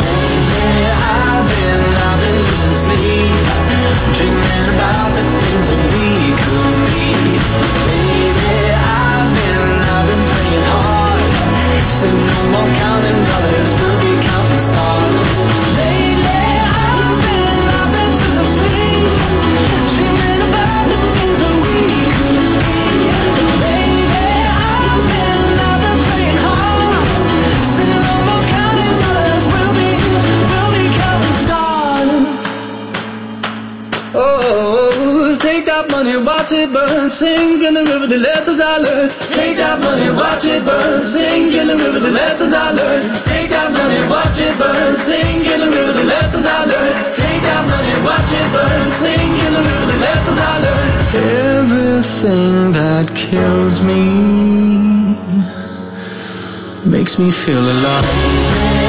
I've been losing sleep, dreaming about the things that we could be. Lately I've been praying hard, said no more counting dollars, we'll be counting stars. Lately I've been losing sleep, dreaming about the things that we could be. Lately I've been praying hard, said no more counting dollars, we'll be counting stars. Oh, take that money, watch it burn, sing in the river the lessons I learned. Take that money, watch it burn, sing in the river the lessons I learned. Take that money, watch it burn, sing in the river the lessons I learned. Take that money, watch it burn, sing in the river the lessons I learned. Everything that kills me makes me feel alive.